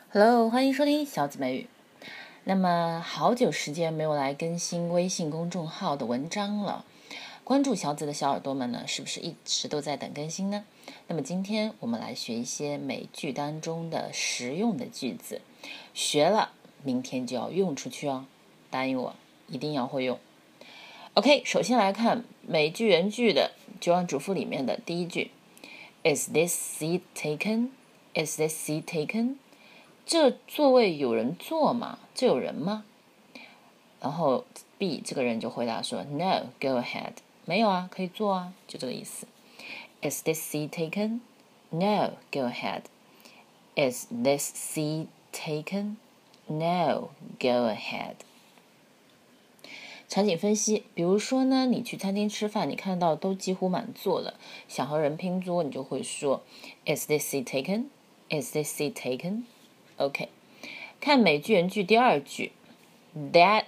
Hello， 欢迎收听小紫美语。那么好久时间没有来更新微信公众号的文章了，关注小紫的小耳朵们呢，是不是一直都在等更新呢？那么今天我们来学一些美剧当中的实用的句子，学了明天就要用出去哦，答应我一定要会用。OK， 首先来看美剧原剧的《绝望主妇》里面的第一句 ：Is this seat taken? Is this seat taken?这座位有人坐吗？这有人吗？然后 B 这个人就回答说 No, go ahead. 没有啊，可以坐啊，就这个意思。Is this seat taken? No, go ahead. Is this seat taken? No, go ahead. 场景分析，比如说呢，你去餐厅吃饭，你看到都几乎满座了，想和人拼桌，你就会说 Is this seat taken? Is this seat taken? OK。看美剧原句第二句 that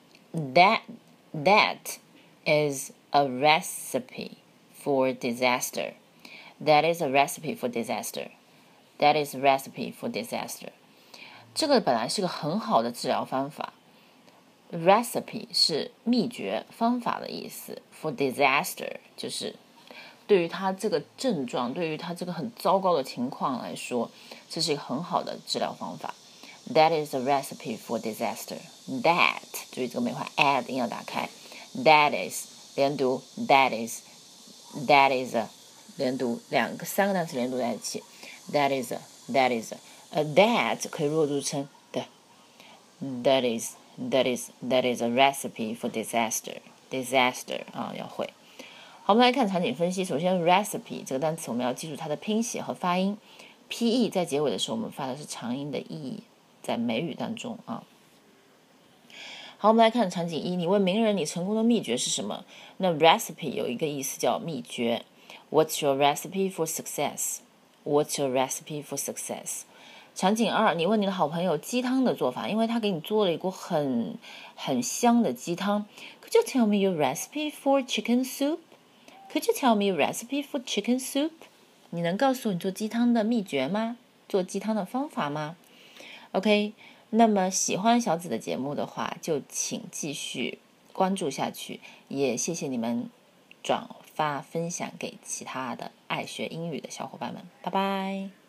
is a recipe for disaster. That is a recipe for disaster. That is a recipe for disaster. 这个本来是个很好的治疗方法。Recipe 是秘诀方法的意思， for disaster 就是对于他这个症状，对于他这个很糟糕的情况来说，这是一个很好的治疗方法。That is a recipe for disaster. That 注意这个美化 add 音要打开。That is 连读 That is a 连读三个单词连读在一起。That is that 可以弱读成的。That is a recipe for disaster. Disaster 要会。好，我们来看场景分析。首先 recipe 这个单词我们要记住它的拼写和发音。pe 在结尾的时候我们发的是长音的 e， 在美语当中啊。好，我们来看场景一，你问名人你成功的秘诀是什么？那 recipe 有一个意思叫秘诀。What's your recipe for success? What's your recipe for success? 场景二，你问你的好朋友鸡汤的做法，因为他给你做了一锅很香的鸡汤。Could you tell me your recipe for chicken soup? Could you tell me your recipe for chicken soup? 你能告诉我你做鸡汤的秘诀吗？做鸡汤的方法吗？ OK， 那么喜欢小紫的节目的话，就请继续关注下去，也谢谢你们转发分享给其他的爱学英语的小伙伴们，拜拜。